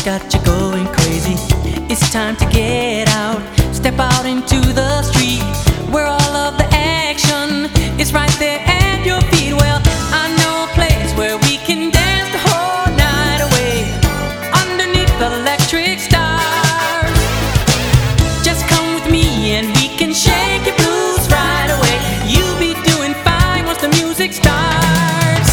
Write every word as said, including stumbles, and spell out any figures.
got you going crazy. It's time to get out, step out into the